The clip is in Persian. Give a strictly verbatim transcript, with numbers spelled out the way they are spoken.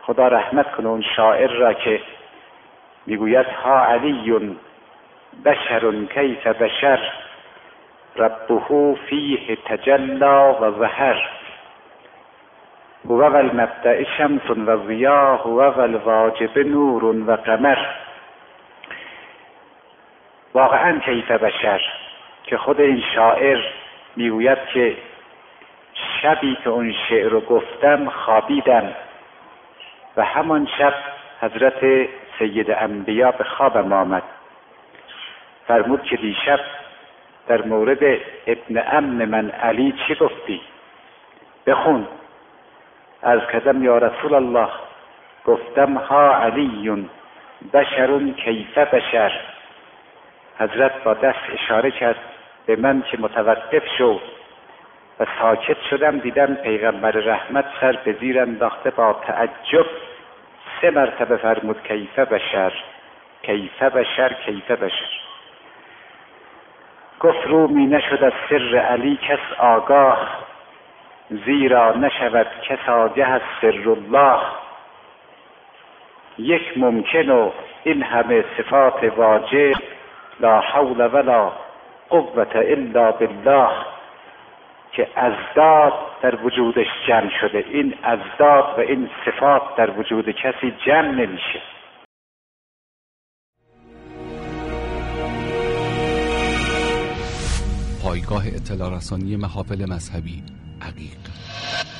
خدا رحمت کنه اون شاعر را که میگوید ها علی بشر کیف بشر ربه فیه تجلا و ظهر هو والمبدأ شمس و ضیا هو والواجب نور و قمر. واقعا کیف بشر که خود این شاعر میگوید که شبی که اون شعر رو گفتم خوابیدم و همان شب حضرت سید انبیا به خوابم آمد. فرمود که دیشب در مورد ابن عم من علی چی گفتی؟ بخون. عرض کردم یا رسول الله، گفتم ها علی بشر کیف بشر. حضرت با دست اشاره کرد به من که متوقف شو و ساکت شدم. دیدم پیغمبر رحمت سر به زیر انداخته با تعجب سه مرتبه فرمود کیف بشر کیف بشر کیف بشر. گفت رومی نشد از سر علی کس آگاه، زیرا نشود کس آگه از سر الله. یک ممکن و این همه صفات واجب، لا حول ولا قوة الا بالله، که ازداد در وجودش جمع شده. این ازداد و این صفات در وجود کسی جمع نمیشه. پایگاه اطلاع رسانی محافل مذهبی عقیق.